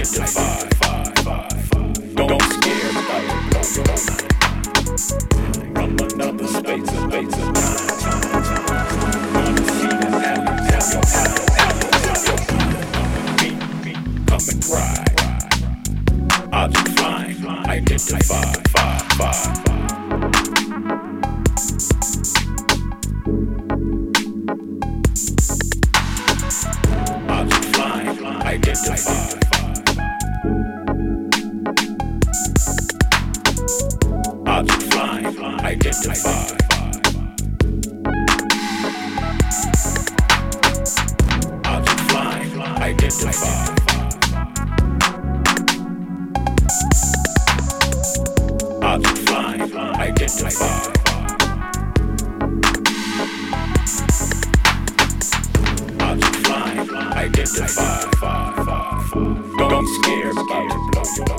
identify. Don't scare about to blow your mind. From another space of time. Wanna see that alley, tap your beat, come and ride. Object flying, identify. Object flying, identify. Object flying, identify. Object flying, identify. Object flying, identify. Object flying, identify. Don't scare about to blow your